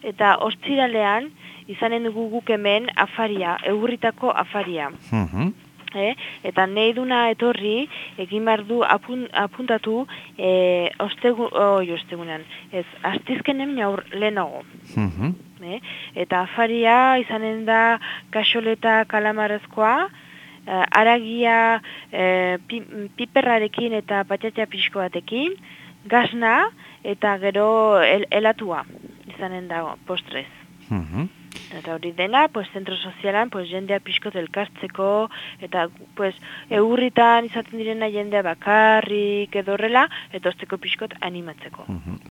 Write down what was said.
eta ostiralean izanen dugu guk hemen afaria, egurritako afaria. Eta nahi duna etorri, egin behar du apuntatu ostegunean, astizkenen lehenago. Eta afaria izanen da kaxoleta kalamarrezkoa, aragia piperrarekin eta patata pixko batekin, gazna eta gero helatua izanen da postrez. Eta hori dena, zentro sozialan, jendea pixkot elkartzeko, eta egurritan izaten direna jendea bakarrik edo horrela, eta osteko pixkot animatzeko.